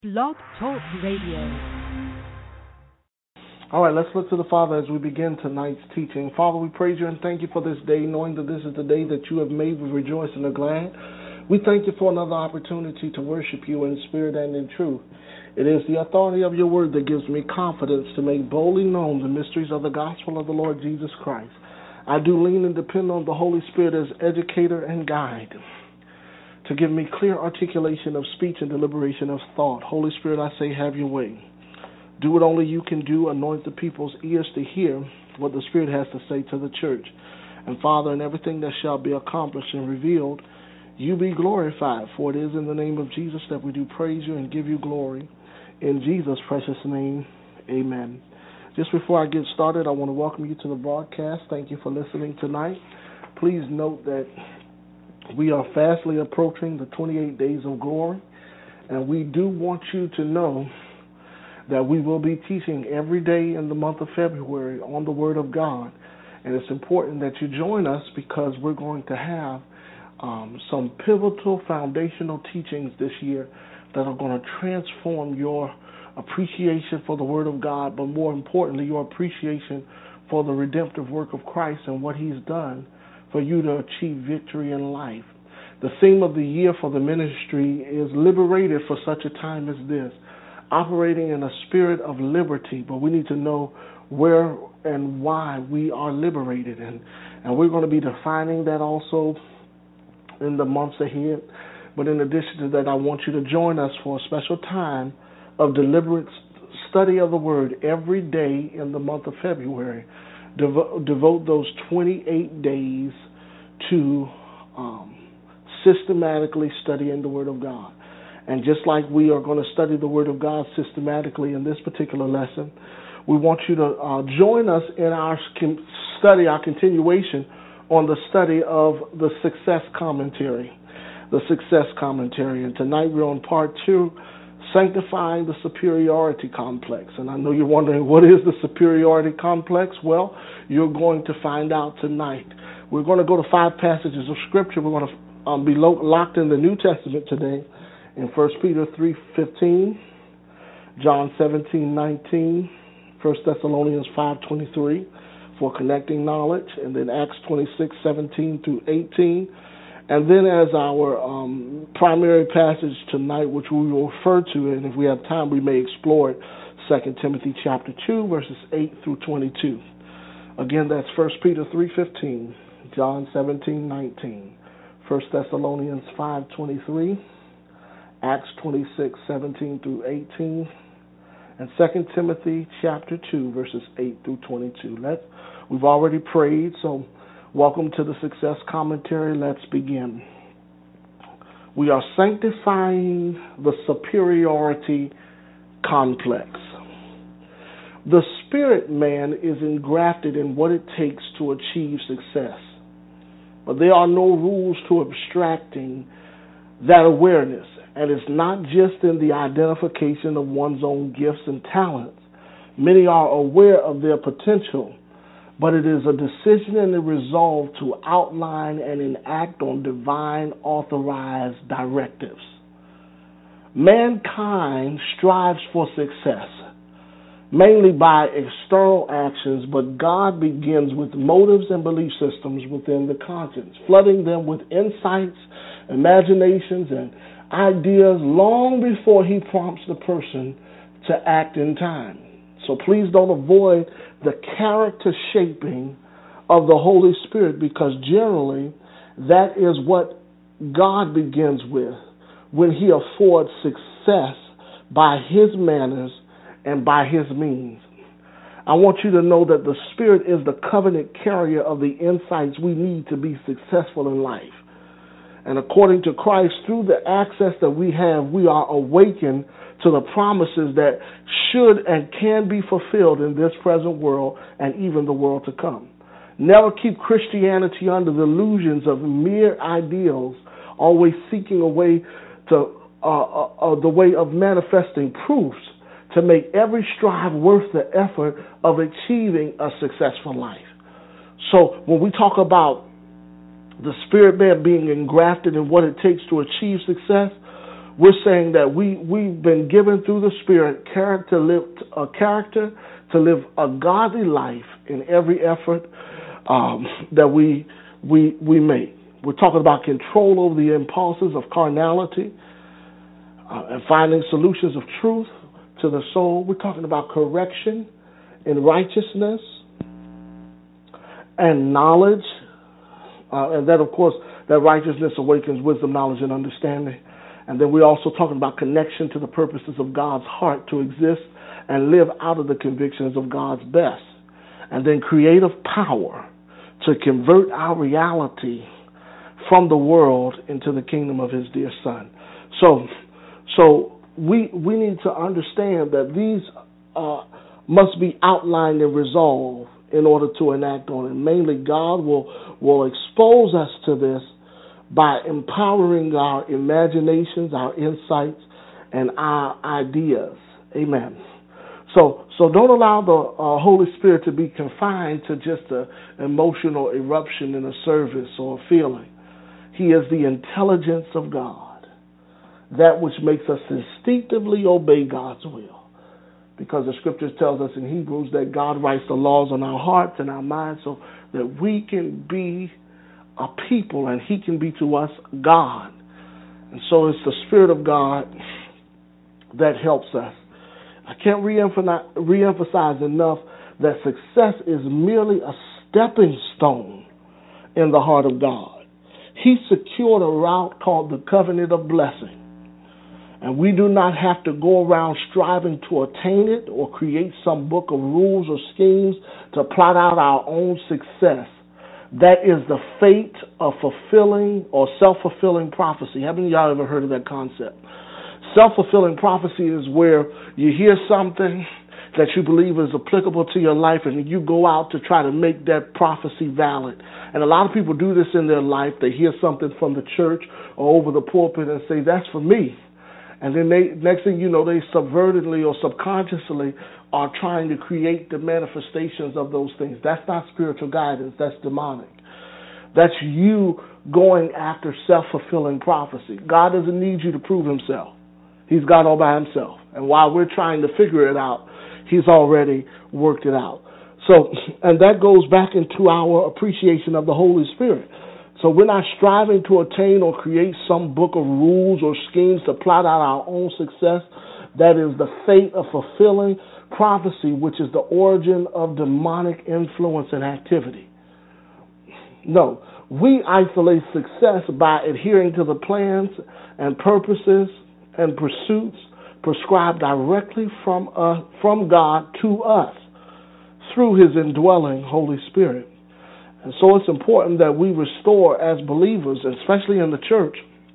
Blog Talk Radio. All right, let's look to the Father as we begin tonight's teaching. Father, we praise you and thank you for this day, knowing that this is the day that you have made. We rejoice and are glad. We thank you for another opportunity to worship you in spirit and in truth. It is the authority of your word that gives me confidence to make boldly known the mysteries of the gospel of the Lord Jesus Christ. I do lean and depend on the Holy Spirit as educator and guide to give me clear articulation of speech and deliberation of thought. Holy Spirit, I say, have your way. Do what only you can do. Anoint the people's ears to hear what the Spirit has to say to the church. And Father, in everything that shall be accomplished and revealed, you be glorified. For it is in the name of Jesus that we do praise you and give you glory. In Jesus' precious name, amen. Just before I get started, I want to welcome you to the broadcast. Thank you for listening tonight. Please note that we are fastly approaching the 28 days of glory, and we do want you to know that we will be teaching every day in the month of February on the Word of God. And it's important that you join us because we're going to have some pivotal foundational teachings this year that are going to transform your appreciation for the Word of God, but more importantly, your appreciation for the redemptive work of Christ and what He's done for you to achieve victory in life. The theme of the year for the ministry is liberated for such a time as this, operating in a spirit of liberty, but we need to know where and why we are liberated. And we're going to be defining that also in the months ahead. But in addition to that, I want you to join us for a special time of deliberate study of the Word every day in the month of February. Devote those 28 days to systematically studying the Word of God. And just like we are going to study the Word of God systematically in this particular lesson, we want you to join us in our study, our continuation on the study of the Success Commentary. The Success Commentary. And tonight we're on part 2, Sanctifying the Superiority Complex. And I know you're wondering, what is the Superiority Complex? Well, you're going to find out tonight. We're going to go to 5 passages of Scripture. We're going to be locked in the New Testament today in 1 Peter 3:15, John 17:19, 1 Thessalonians 5:23 for connecting knowledge, and then Acts 26:17 through 18. And then as our primary passage tonight, which we will refer to, and if we have time, we may explore it, 2 Timothy chapter 2, verses 8 through 22. Again, that's 1 Peter 3:15, John 17:19, 1 Thessalonians 5:23, Acts 26:17 through 18, and 2 Timothy chapter 2, verses 8 through 22. We've already prayed, so welcome to the Success Commentary. Let's begin. We are sanctifying the superiority complex. The spirit man is engrafted in what it takes to achieve success. But there are no rules to abstracting that awareness. And it's not just in the identification of one's own gifts and talents. Many are aware of their potential, but it is a decision and a resolve to outline and enact on divine authorized directives. Mankind strives for success, mainly by external actions, but God begins with motives and belief systems within the conscience, flooding them with insights, imaginations, and ideas long before He prompts the person to act in time. So please don't avoid the character shaping of the Holy Spirit, because generally that is what God begins with when He affords success by His manners and by His means. I want you to know that the Spirit is the covenant carrier of the insights we need to be successful in life. And according to Christ, through the access that we have, we are awakened to the promises that should and can be fulfilled in this present world and even the world to come. Never keep Christianity under the illusions of mere ideals, always seeking a way to the way of manifesting proofs to make every strive worth the effort of achieving a successful life. So when we talk about the spirit man being engrafted in what it takes to achieve success, we're saying that we've been given through the Spirit character to live a godly life in every effort that we make. We're talking about control over the impulses of carnality and finding solutions of truth to the soul. We're talking about correction in righteousness and knowledge. And that, of course, that righteousness awakens wisdom, knowledge, and understanding. And then we're also talking about connection to the purposes of God's heart to exist and live out of the convictions of God's best. And then creative power to convert our reality from the world into the kingdom of his dear Son. So we need to understand that these must be outlined and resolved in order to enact on it. Mainly, God will expose us to this by empowering our imaginations, our insights, and our ideas. Amen. So don't allow the Holy Spirit to be confined to just an emotional eruption in a service or a feeling. He is the intelligence of God, that which makes us instinctively obey God's will. Because the Scriptures tells us in Hebrews that God writes the laws on our hearts and our minds so that we can be a people and he can be to us God. And so it's the Spirit of God that helps us. I can't reemphasize enough that success is merely a stepping stone in the heart of God. He secured a route called the covenant of blessing. And we do not have to go around striving to attain it or create some book of rules or schemes to plot out our own success. That is the fate of fulfilling or self-fulfilling prophecy. Haven't y'all ever heard of that concept? Self-fulfilling prophecy is where you hear something that you believe is applicable to your life and you go out to try to make that prophecy valid. And a lot of people do this in their life. They hear something from the church or over the pulpit and say, that's for me. And then next thing you know, they subvertedly or subconsciously are trying to create the manifestations of those things. That's not spiritual guidance. That's demonic. That's you going after self-fulfilling prophecy. God doesn't need you to prove himself. He's God all by himself. And while we're trying to figure it out, he's already worked it out. So, and that goes back into our appreciation of the Holy Spirit. So we're not striving to attain or create some book of rules or schemes to plot out our own success. That is the fate of fulfilling prophecy, which is the origin of demonic influence and activity. No, we isolate success by adhering to the plans and purposes and pursuits prescribed directly from God to us through his indwelling Holy Spirit. And so it's important that we restore as believers, especially in the church,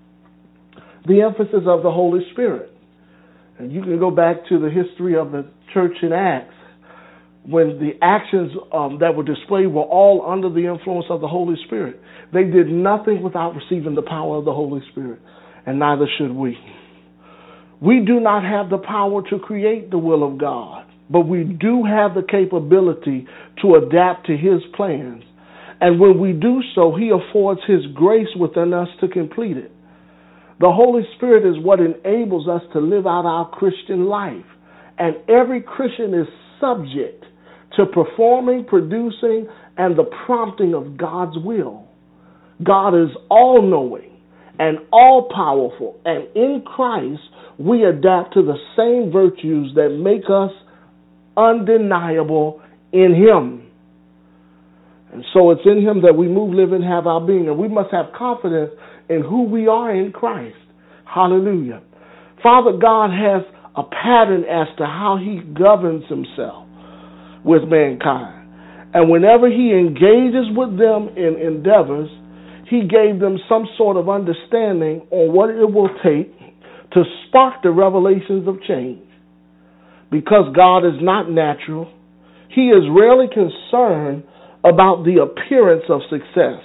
the emphasis of the Holy Spirit. And you can go back to the history of the church in Acts, when the actions that were displayed were all under the influence of the Holy Spirit. They did nothing without receiving the power of the Holy Spirit, and neither should we. We do not have the power to create the will of God, but we do have the capability to adapt to his plans. And when we do so, he affords his grace within us to complete it. The Holy Spirit is what enables us to live out our Christian life. And every Christian is subject to performing, producing, and the prompting of God's will. God is all-knowing and all-powerful. And in Christ, we adapt to the same virtues that make us undeniable in him. And so it's in him that we move, live, and have our being. And we must have confidence in who we are in Christ. Hallelujah. Father God has a pattern as to how he governs himself with mankind. And whenever he engages with them in endeavors, he gave them some sort of understanding on what it will take to spark the revelations of change. Because God is not natural, he is rarely concerned about the appearance of success,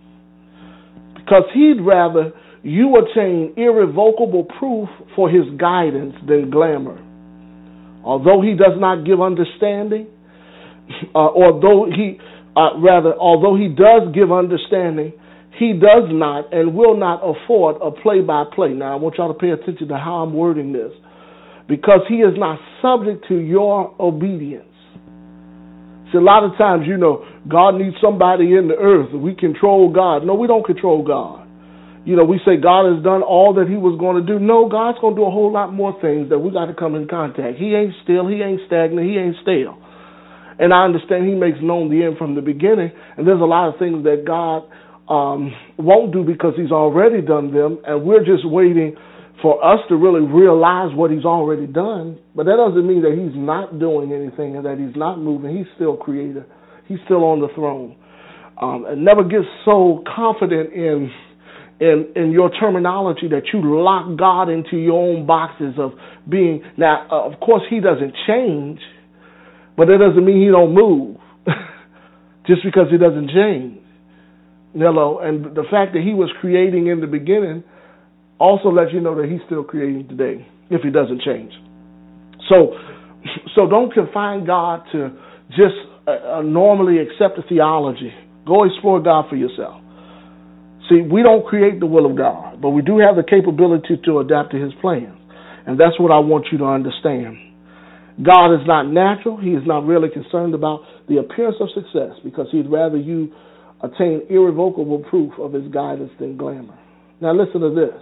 because he'd rather you attain irrevocable proof for his guidance than glamour. Although he does not give understanding, although he does give understanding, he does not and will not afford a play-by-play. Now, I want y'all to pay attention to how I'm wording this, because he is not subject to your obedience. See, a lot of times, God needs somebody in the earth. We control God. No, we don't control God. We say God has done all that he was going to do. No, God's going to do a whole lot more things that we got to come in contact. He ain't still. He ain't stagnant. He ain't stale. And I understand he makes known the end from the beginning. And there's a lot of things that God won't do because he's already done them. And we're just waiting for us to really realize what he's already done. But that doesn't mean that he's not doing anything and that he's not moving. He's still creator. He's still on the throne. And never get so confident in your terminology that you lock God into your own boxes of being. Now, of course, he doesn't change, but that doesn't mean he don't move just because he doesn't change. Hello, and the fact that he was creating in the beginning also lets you know that he's still creating today if he doesn't change. So don't confine God to just normally accept a theology. Go explore God for yourself. See, we don't create the will of God, but we do have the capability to adapt to his plans. And that's what I want you to understand. God is not natural. He is not really concerned about the appearance of success, because he'd rather you attain irrevocable proof of his guidance than glamour. Now listen to this.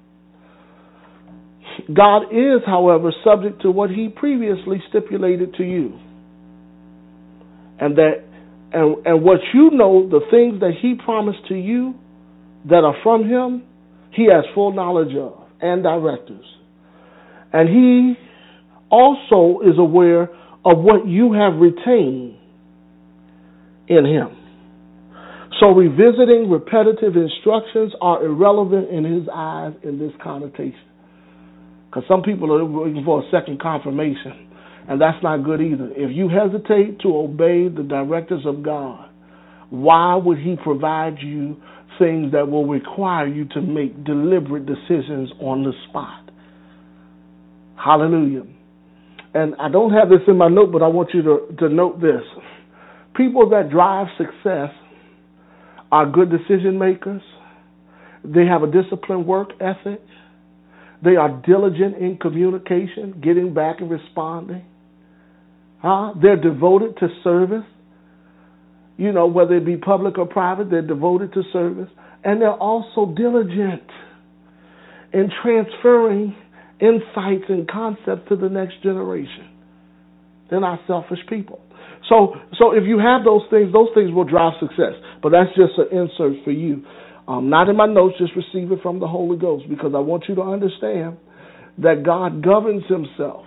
God is, however, subject to what he previously stipulated to you. And what the things that he promised to you that are from him, he has full knowledge of and directives. And he also is aware of what you have retained in him. So revisiting repetitive instructions are irrelevant in his eyes in this connotation. Because some people are looking for a second confirmation, and that's not good either. If you hesitate to obey the directives of God, why would he provide you things that will require you to make deliberate decisions on the spot? Hallelujah. And I don't have this in my note, but I want you to note this. People that drive success are good decision makers. They have a disciplined work ethic. They are diligent in communication, getting back and responding. They're devoted to service. Whether it be public or private, they're devoted to service. And they're also diligent in transferring insights and concepts to the next generation. They're not selfish people. So if you have those things will drive success. But that's just an insert for you. Not in my notes, just receive it from the Holy Ghost, because I want you to understand that God governs himself.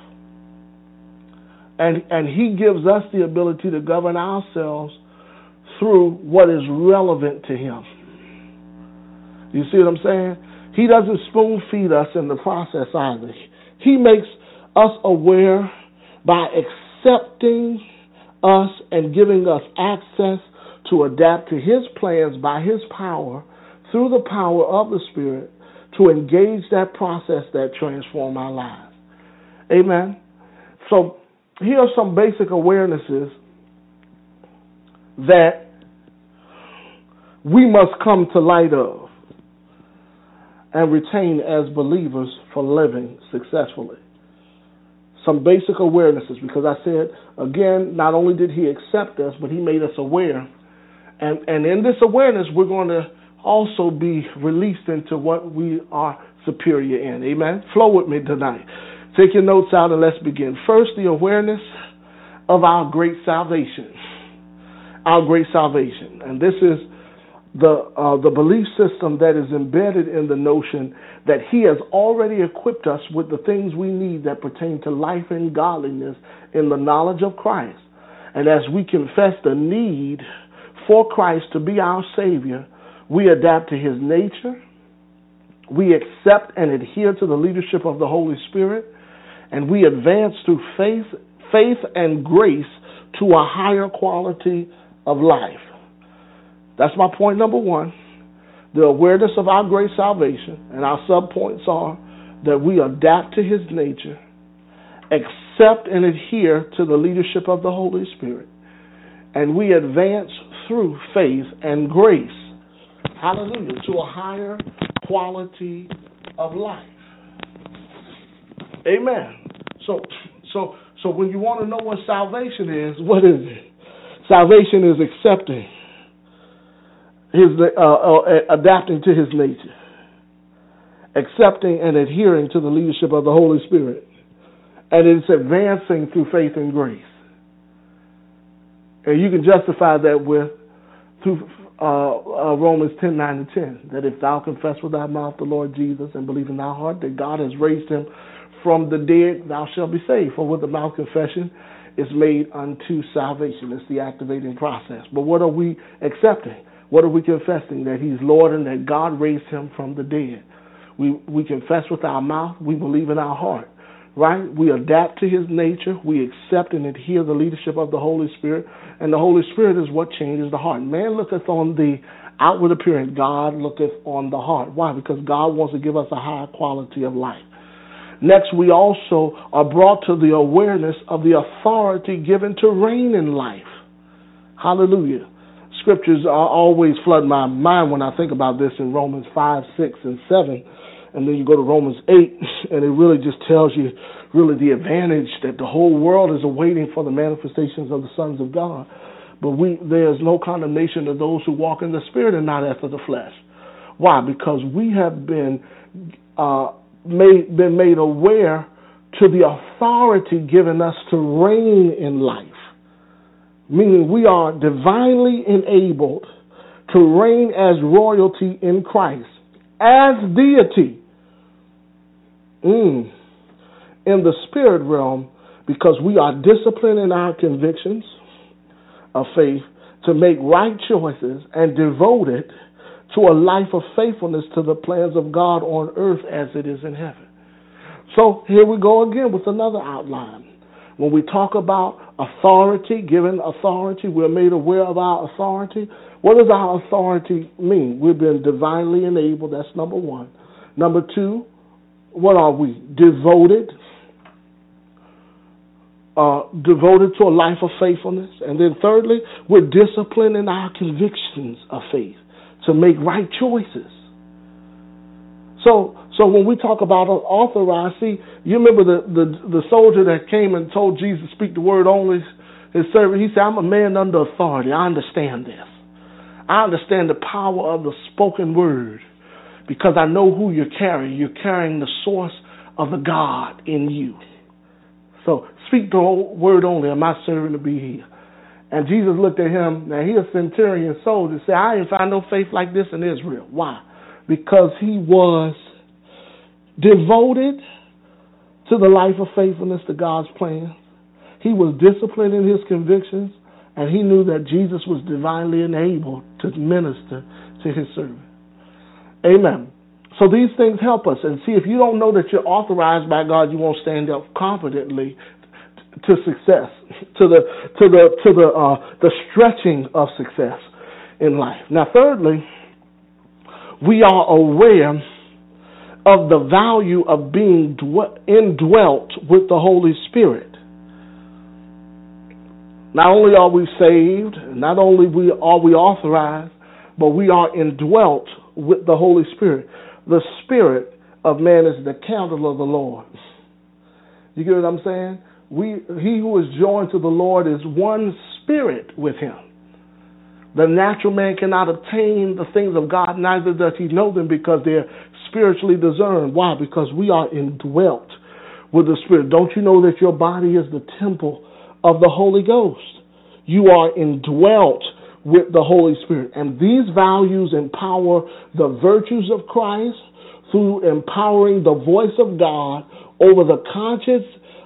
And he gives us the ability to govern ourselves through what is relevant to him. You see what I'm saying? He doesn't spoon feed us in the process either. He makes us aware by accepting us and giving us access to adapt to his plans by his power, through the power of the Spirit, to engage that process that transforms our lives. Amen. So here are some basic awarenesses that we must come to light of and retain as believers for living successfully. Some basic awarenesses, because I said, again, not only did he accept us, but he made us aware. And in this awareness, we're going to also be released into what we are superior in. Amen? Flow with me tonight. Take your notes out and let's begin. First, the awareness of our great salvation. Our great salvation. And this is the belief system that is embedded in the notion that he has already equipped us with the things we need that pertain to life and godliness in the knowledge of Christ. And as we confess the need for Christ to be our Savior, we adapt to his nature, we accept and adhere to the leadership of the Holy Spirit, and we advance through faith and grace to a higher quality of life. That's my point number one, the awareness of our great salvation. And our subpoints are that we adapt to his nature, accept and adhere to the leadership of the Holy Spirit, and we advance through faith and grace Hallelujah. To a higher quality of life. Amen. So when you want to know what salvation is, what is it? Salvation is accepting adapting to his nature, accepting and adhering to the leadership of the Holy Spirit, and it's advancing through faith and grace. And you can justify that through Romans 10:9-10, that if thou confess with thy mouth the Lord Jesus and believe in thy heart that God has raised him from the dead, thou shalt be saved. For with the mouth confession is made unto salvation. It's the activating process. But what are we accepting? What are we confessing? That he's Lord and that God raised him from the dead. We confess with our mouth. We believe in our heart. Right? We adapt to his nature. We accept and adhere the leadership of the Holy Spirit. And the Holy Spirit is what changes the heart. Man looketh on the outward appearance. God looketh on the heart. Why? Because God wants to give us a higher quality of life. Next, we also are brought to the awareness of the authority given to reign in life. Hallelujah. Scriptures always flood my mind when I think about this in Romans 5, 6, and 7. And then you go to Romans 8, and it really just tells you really the advantage that the whole world is awaiting for the manifestations of the sons of God. But there is no condemnation to those who walk in the Spirit and not after the flesh. Why? Because we have been made aware to the authority given us to reign in life. Meaning we are divinely enabled to reign as royalty in Christ, as deity in the spirit realm, because we are disciplined in our convictions of faith to make right choices and devoted to a life of faithfulness to the plans of God on earth as it is in heaven. So here we go again with another outline. When we talk about authority, given authority, we're made aware of our authority. What does our authority mean? We've been divinely enabled. That's number one. Number two, what are we? Devoted. Devoted to a life of faithfulness. And then thirdly, we're disciplined in our convictions of faith to make right choices. So when we talk about authorized, see, you remember the soldier that came and told Jesus to speak the word only, his servant, he said, I'm a man under authority. I understand this. I understand the power of the spoken word because I know who you're carrying. You're carrying the source of the God in you. So speak the word only, and my servant to be here. And Jesus looked at him, now he a centurion soldier, and said, I ain't find no faith like this in Israel. Why? Because he was devoted to the life of faithfulness to God's plan. He was disciplined in his convictions, and he knew that Jesus was divinely enabled to minister to his servant. Amen. So these things help us. And see, if you don't know that you're authorized by God, you won't stand up confidently to success, to the stretching of success in life. Now, thirdly, we are aware of the value of being indwelt with the Holy Spirit. Not only are we saved, not only are we authorized, but we are indwelt with the Holy Spirit. The spirit of man is the candle of the Lord. You get what I'm saying? He who is joined to the Lord is one spirit with him. The natural man cannot obtain the things of God, neither does he know them, because they're spiritually discerned. Why? Because we are indwelt with the Spirit. Don't you know that your body is the temple of the Holy Ghost? You are indwelt with the Holy Spirit. And these values empower the virtues of Christ through empowering the voice of God over the conscience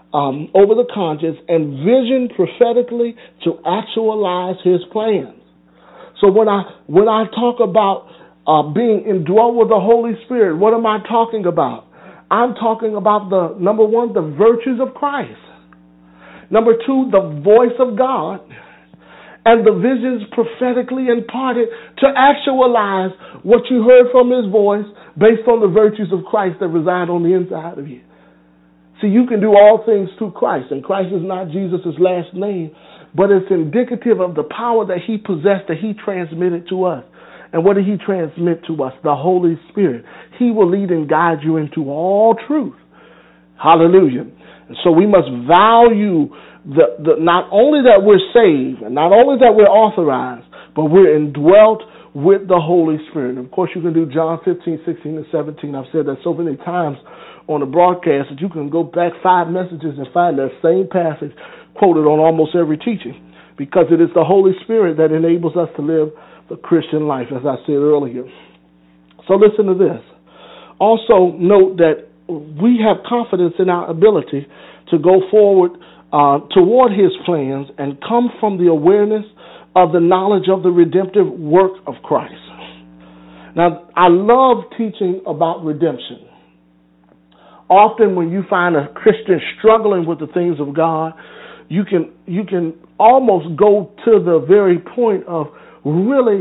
and vision prophetically to actualize his plans. So when I talk about being indwelt with the Holy Spirit, what am I talking about? I'm talking about number one, the virtues of Christ. Number two, the voice of God. And the visions prophetically imparted to actualize what you heard from his voice based on the virtues of Christ that reside on the inside of you. See, you can do all things through Christ, and Christ is not Jesus' last name, but it's indicative of the power that he possessed, that he transmitted to us. And what did he transmit to us? The Holy Spirit. He will lead and guide you into all truth. Hallelujah. And so we must value the not only that we're saved, and not only that we're authorized, but we're indwelt with the Holy Spirit. And of course, you can do John 15, 16, and 17. I've said that so many times on the broadcast that you can go back 5 messages and find that same passage quoted on almost every teaching, because it is the Holy Spirit that enables us to live the Christian life, as I said earlier. So listen to this. Also note that we have confidence in our ability to go forward toward his plans and come from the awareness of the knowledge of the redemptive work of Christ. Now, I love teaching about redemption. Often when you find a Christian struggling with the things of God, you can almost go to the very point of really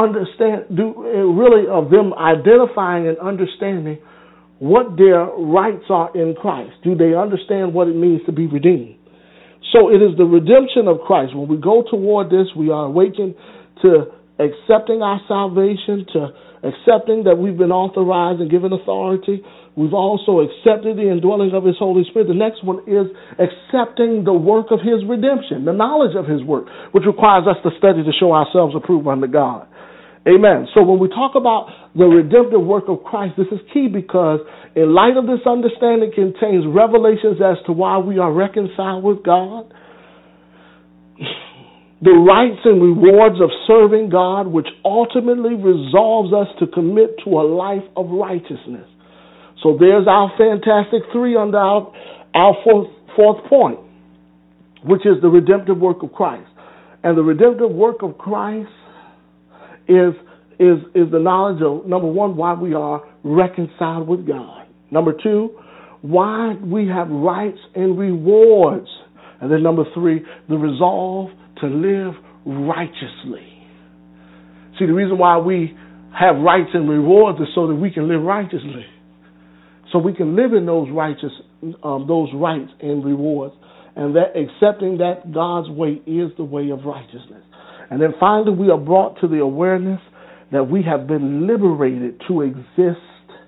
of them identifying and understanding what their rights are in Christ. Do they understand what it means to be redeemed? So it is the redemption of Christ. When we go toward this, we are awakened to accepting our salvation, to accepting that we've been authorized and given authority. We've also accepted the indwelling of his Holy Spirit. The next one is accepting the work of his redemption, the knowledge of his work, which requires us to study to show ourselves approved unto God. Amen. So when we talk about the redemptive work of Christ, this is key, because in light of this understanding contains revelations as to why we are reconciled with God, the rights and rewards of serving God, which ultimately resolves us to commit to a life of righteousness. So there's our fantastic 3 under our fourth point, which is the redemptive work of Christ. And the redemptive work of Christ is the knowledge of, number 1, why we are reconciled with God. Number 2, why we have rights and rewards. And then number 3, the resolve to live righteously. See, the reason why we have rights and rewards is so that we can live righteously. So we can live in those rights and rewards. And that accepting that God's way is the way of righteousness. And then finally, we are brought to the awareness that we have been liberated to exist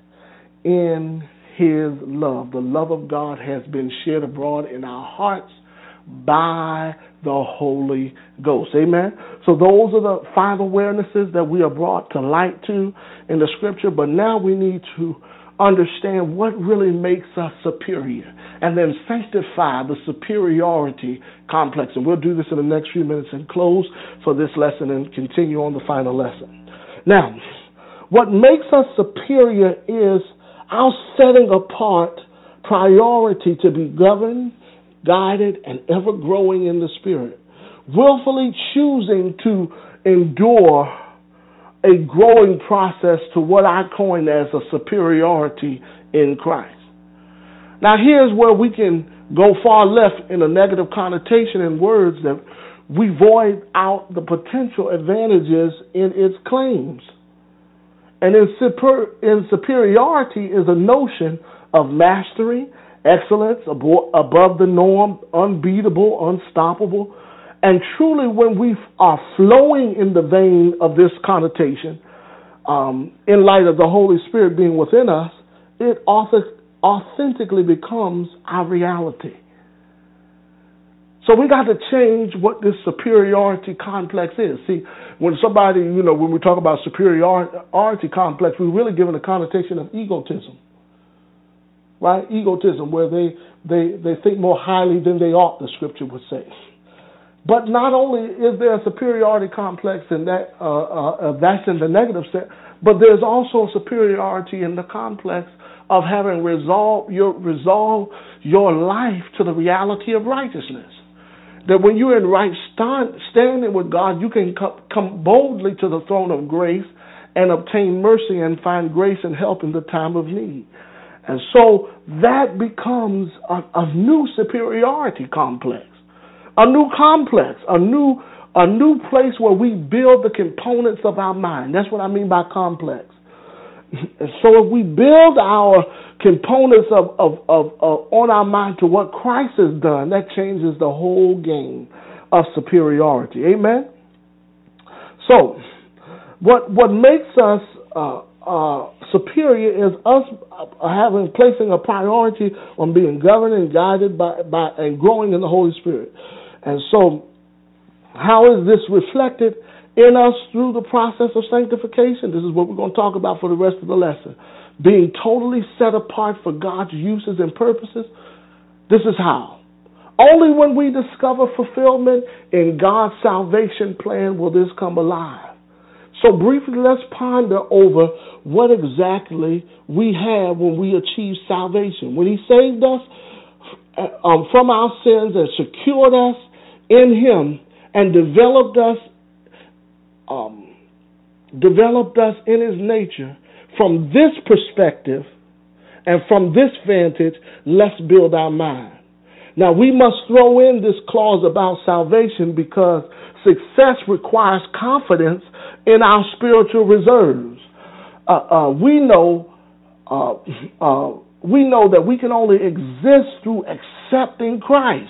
in his love. The love of God has been shed abroad in our hearts by the Holy Ghost. Amen. So those are the 5 awarenesses that we are brought to light to in the scripture. But now we need to understand what really makes us superior, and then sanctify the superiority complex. And we'll do this in the next few minutes and close for this lesson and continue on the final lesson. Now, what makes us superior is our setting apart priority to be governed, guided, and ever growing in the Spirit, willfully choosing to endure a growing process to what I coin as a superiority in Christ. Now, here's where we can go far left in a negative connotation in words that we void out the potential advantages in its claims. And in superiority is a notion of mastery, excellence, above the norm, unbeatable, unstoppable. And truly, when we are flowing in the vein of this connotation, in light of the Holy Spirit being within us, it authentically becomes our reality. So we got to change what this superiority complex is. See, when somebody, when we talk about superiority complex, we're really given a connotation of egotism, right? Egotism, where they think more highly than they ought, the scripture would say. But not only is there a superiority complex in that, that's in the negative sense, but there's also superiority in the complex of having resolve your life to the reality of righteousness. That when you're in right standing with God, you can come boldly to the throne of grace and obtain mercy and find grace and help in the time of need. And so that becomes a new superiority complex. A new complex, a new place where we build the components of our mind. That's what I mean by complex. So if we build our components of on our mind to what Christ has done, that changes the whole game of superiority. Amen? So What makes us superior is us placing a priority on being governed and guided by and growing in the Holy Spirit. And so, how is this reflected in us through the process of sanctification? This is what we're going to talk about for the rest of the lesson. Being totally set apart for God's uses and purposes. This is how. Only when we discover fulfillment in God's salvation plan will this come alive. So briefly, let's ponder over what exactly we have when we achieve salvation. When He saved us from our sins and secured us in Him and developed us in His nature. From this perspective and from this vantage, let's build our mind. Now, we must throw in this clause about salvation because success requires confidence in our spiritual reserves. We know that we can only exist through accepting Christ.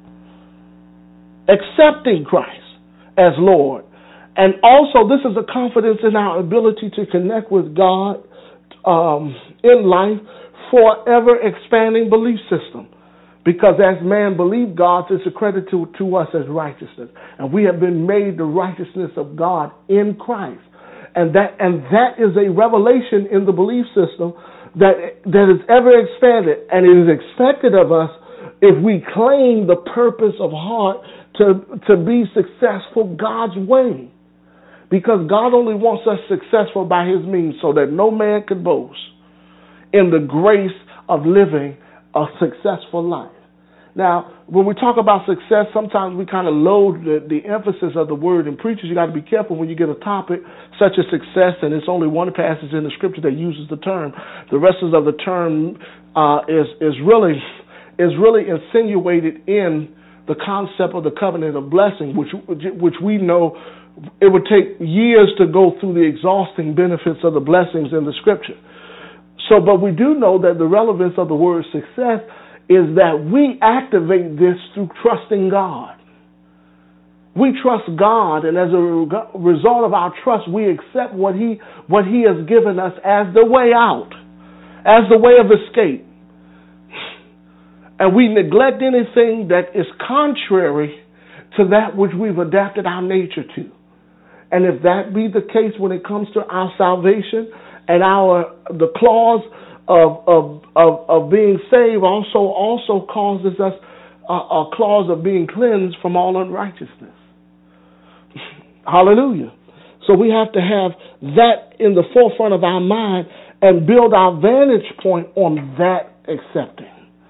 Accepting Christ as Lord. And also, this is a confidence in our ability to connect with God in life for ever-expanding belief system. Because as man believed God, it's accredited to us as righteousness. And we have been made the righteousness of God in Christ. And that is a revelation in the belief system that is ever expanded. And it is expected of us if we claim the purpose of heart to be successful God's way. Because God only wants us successful by His means so that no man can boast in the grace of living a successful life. Now, when we talk about success, sometimes we kind of load the emphasis of the word. And preachers, you got to be careful when you get a topic such as success, and it's only one passage in the scripture that uses the term. The rest of the term is really insinuated in the concept of the covenant of blessing, which we know it would take years to go through the exhausting benefits of the blessings in the scripture. So, but we do know that the relevance of the word success is that we activate this through trusting God. We trust God, and as a result of our trust, we accept what He has given us as the way out, as the way of escape. And we neglect anything that is contrary to that which we've adapted our nature to. And if that be the case when it comes to our salvation and the clause of being saved also causes us a clause of being cleansed from all unrighteousness. Hallelujah. So we have to have that in the forefront of our mind and build our vantage point on that accepting.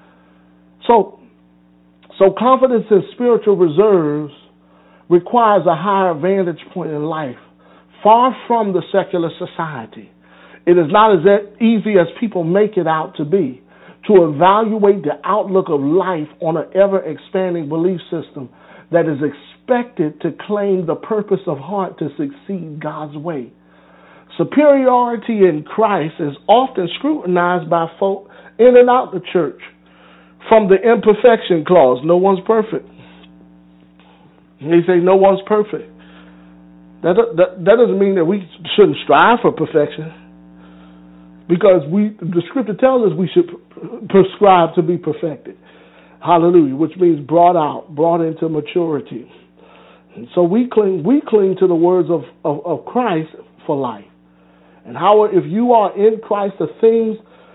So confidence in spiritual reserves requires a higher vantage point in life, far from the secular society. It is not as easy as people make it out to be to evaluate the outlook of life on an ever-expanding belief system that is expected to claim the purpose of heart to succeed God's way. Superiority in Christ is often scrutinized by folk in and out the church from the imperfection clause. No one's perfect. They say no one's perfect. That doesn't mean that we shouldn't strive for perfection, because the scripture tells us we should prescribe to be perfected. Hallelujah, which means brought into maturity. And so we cling to the words of Christ for life. And how if you are in Christ, the things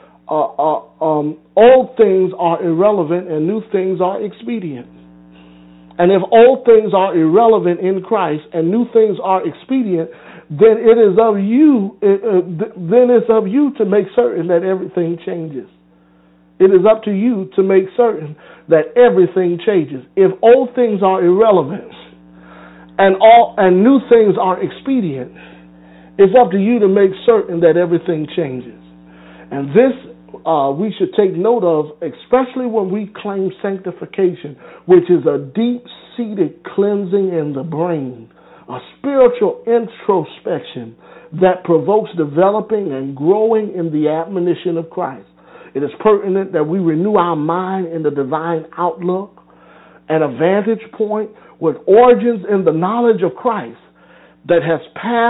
old things are irrelevant and new things are expedient. And if old things are irrelevant in Christ and new things are expedient, then it is of you. Then it's of you to make certain that everything changes. It is up to you to make certain that everything changes. If old things are irrelevant and new things are expedient, it's up to you to make certain that everything changes. And this we should take note of, especially when we claim sanctification, which is a deep-seated cleansing in the brain, a spiritual introspection that provokes developing and growing in the admonition of Christ. It is pertinent that we renew our mind in the divine outlook and a vantage point with origins in the knowledge of Christ that has passed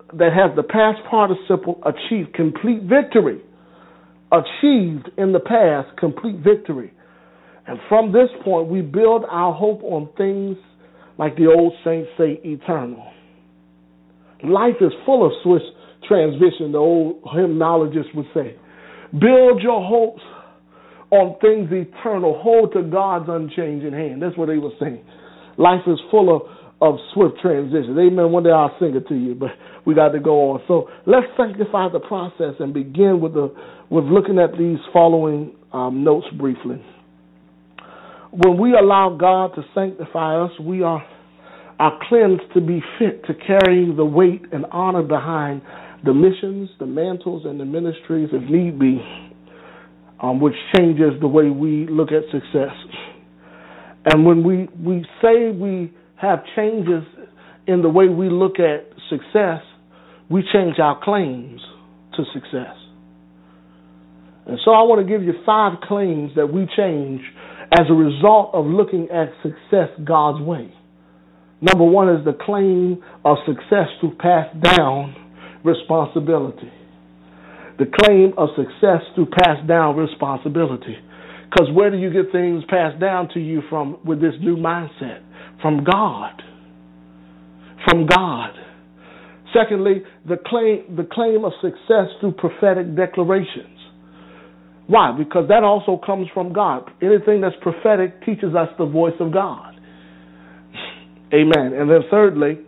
that has the past participle achieved complete victory. Achieved in the past complete victory. And from this point, we build our hope on things, like the old saints say, eternal. Life is full of swift transition, the old hymnologist would say. Build your hopes on things eternal. Hold to God's unchanging hand. That's what they were saying. Life is full of swift transition. Amen. One day I'll sing it to you, but we got to go on. So let's sanctify the process and begin with looking at these following notes briefly. When we allow God to sanctify us, we are cleansed to be fit to carry the weight and honor behind the missions, the mantles, and the ministries, if need be, which changes the way we look at success. And when we say we have changes in the way we look at success, we change our claims to success. And so I want to give you 5 claims that we change as a result of looking at success God's way. Number 1 is the claim of success to pass down responsibility. The claim of success to pass down responsibility. Because where do you get things passed down to you from with this new mindset? From God. From God. Secondly, the claim of success through prophetic declarations. Why? Because that also comes from God. Anything that's prophetic teaches us the voice of God. Amen. And then thirdly,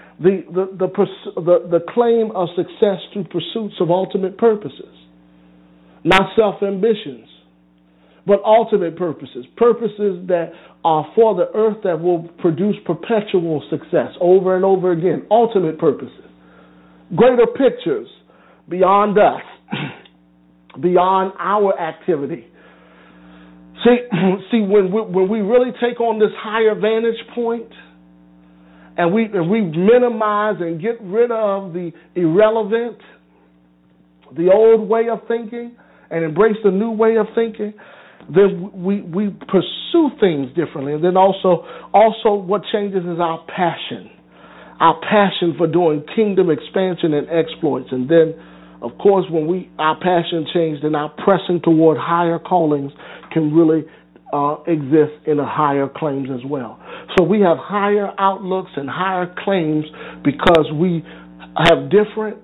the claim of success through pursuits of ultimate purposes. Not self-ambitions, but ultimate purposes. Purposes that are for the earth that will produce perpetual success over and over again. Ultimate purposes. Greater pictures beyond us. Beyond our activity. See, when we really take on this higher vantage point, and we minimize and get rid of the irrelevant, the old way of thinking, and embrace the new way of thinking, then we pursue things differently. And then also what changes is our passion for doing kingdom expansion and exploits. And then, of course, when our passion changed, then our pressing toward higher callings can really exist in a higher claims as well. So we have higher outlooks and higher claims because we have different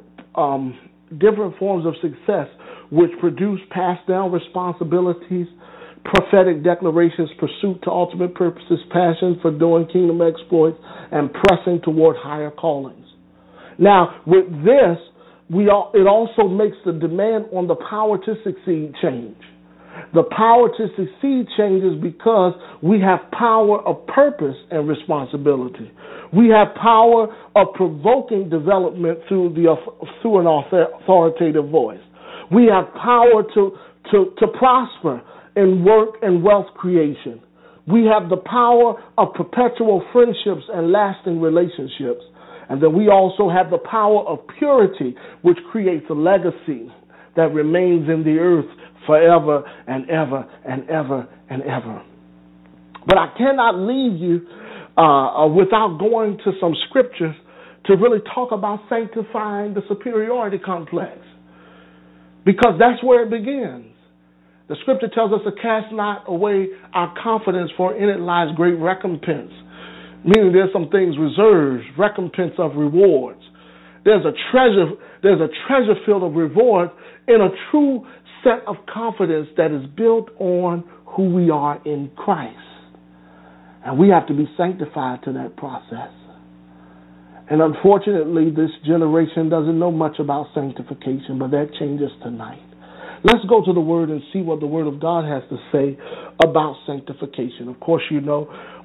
forms of success which produce passed down responsibilities, prophetic declarations, pursuit to ultimate purposes, passion for doing kingdom exploits, and pressing toward higher callings. Now, with this, it also makes the demand on the power to succeed change. The power to succeed changes because we have power of purpose and responsibility. We have power of provoking development through an authoritative voice. We have power to prosper in work and wealth creation. We have the power of perpetual friendships and lasting relationships. And then we also have the power of purity, which creates a legacy that remains in the earth forever and ever and ever and ever. But I cannot leave you without going to some scriptures to really talk about sanctifying the superiority complex, because that's where it begins. The scripture tells us to cast not away our confidence, for in it lies great recompense. Meaning there's some things reserved, recompense of rewards. There's a treasure field of rewards in a true set of confidence that is built on who we are in Christ. And we have to be sanctified to that process. And unfortunately, this generation doesn't know much about sanctification, but that changes tonight. Let's go to the Word and see what the Word of God has to say about sanctification. Of course, you know,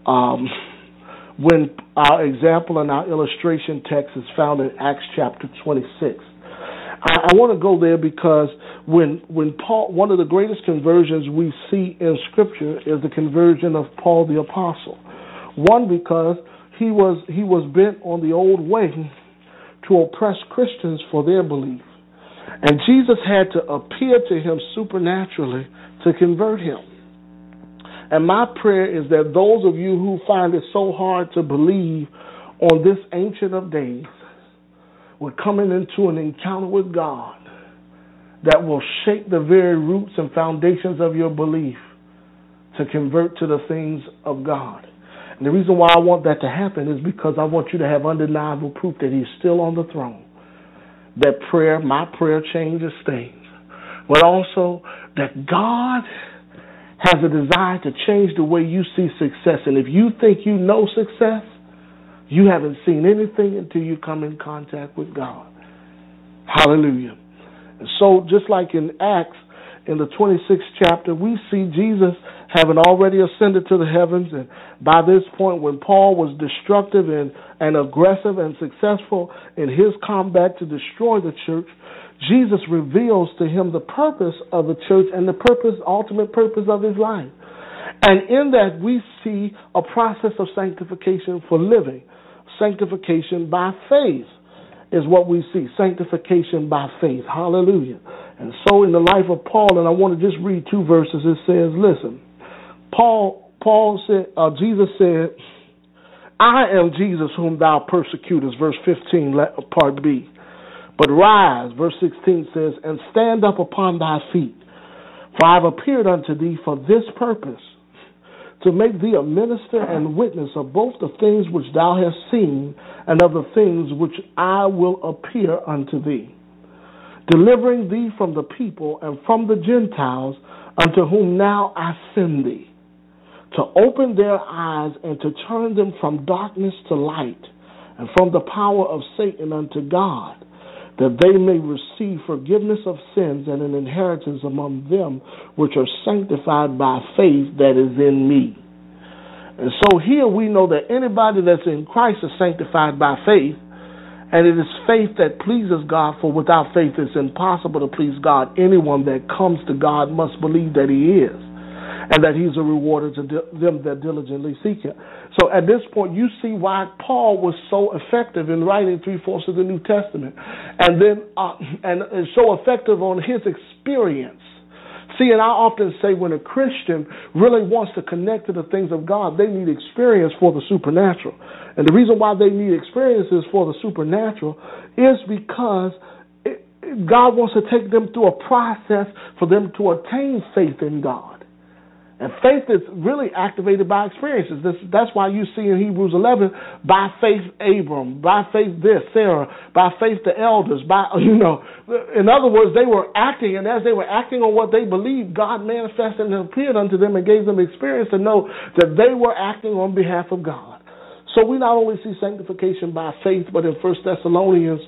when our example and our illustration text is found in Acts chapter 26. I want to go there because when Paul, one of the greatest conversions we see in Scripture is the conversion of Paul the Apostle. One, because he was bent on the old way to oppress Christians for their belief. And Jesus had to appear to him supernaturally to convert him. And my prayer is that those of you who find it so hard to believe on this Ancient of Days we're coming into an encounter with God that will shake the very roots and foundations of your belief to convert to the things of God. And the reason why I want that to happen is because I want you to have undeniable proof that He's still on the throne. That prayer, my prayer, changes things. But also that God has a desire to change the way you see success. And if you think you know success, you haven't seen anything until you come in contact with God. Hallelujah. And so just like in Acts, in the 26th chapter, we see Jesus having already ascended to the heavens. And by this point, when Paul was destructive and aggressive and successful in his combat to destroy the church, Jesus reveals to him the purpose of the church and the ultimate purpose of his life. And in that, we see a process of sanctification for living. Sanctification by faith is what we see. Sanctification by faith. Hallelujah. And so in the life of Paul, and I want to just read two verses, it says, listen, Jesus said, I am Jesus whom thou persecutest, verse 15, part B. But rise, verse 16 says, and stand up upon thy feet. For I have appeared unto thee for this purpose, to make thee a minister and witness of both the things which thou hast seen and of the things which I will appear unto thee, delivering thee from the people and from the Gentiles, unto whom now I send thee, to open their eyes and to turn them from darkness to light, and from the power of Satan unto God, that they may receive forgiveness of sins and an inheritance among them which are sanctified by faith that is in me. And so here we know that anybody that's in Christ is sanctified by faith, and it is faith that pleases God, for without faith it's impossible to please God. Anyone that comes to God must believe that He is, and that He's a rewarder to them that diligently seek Him. So at this point, you see why Paul was so effective in writing 3/4 of the New Testament, and then and is so effective on his experience. See, and I often say when a Christian really wants to connect to the things of God, they need experience for the supernatural. And the reason why they need experiences for the supernatural is because God wants to take them through a process for them to attain faith in God. And faith is really activated by experiences. That's why you see in Hebrews 11, by faith Abram, by faith this, Sarah, by faith the elders, in other words, they were acting, and as they were acting on what they believed, God manifested and appeared unto them and gave them experience to know that they were acting on behalf of God. So we not only see sanctification by faith, but in 1 Thessalonians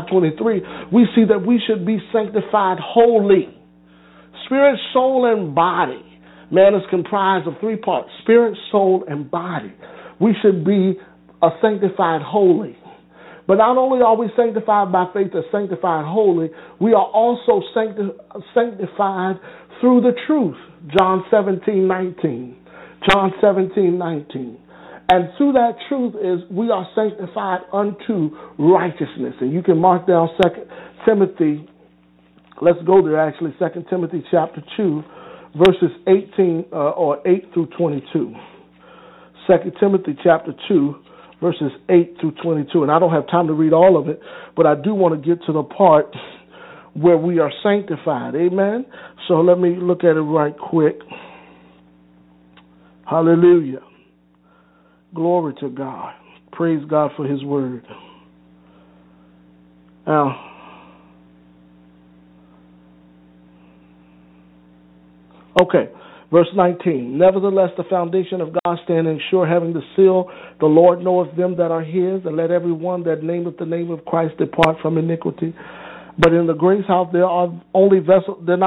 5:23, we see that we should be sanctified wholly, spirit, soul, and body. Man is comprised of three parts: spirit, soul, and body. We should be sanctified wholly. But not only are we sanctified by faith or sanctified wholly, we are also sanctified through the truth. John 17:19. John 17:19. And through that truth is we are sanctified unto righteousness. And you can mark down 2 Timothy. Let's go there actually. 2 Timothy chapter 2. Verses 18 or 8 through 22. 2 Timothy chapter 2, verses 8 through 22. And I don't have time to read all of it, but I do want to get to the part where we are sanctified. Amen? So let me look at it right quick. Hallelujah. Glory to God. Praise God for His word. Now, okay, verse 19. Nevertheless, the foundation of God standing sure, having the seal, the Lord knoweth them that are His, and let every one that nameth the name of Christ depart from iniquity. But in the grace house there are only vessels.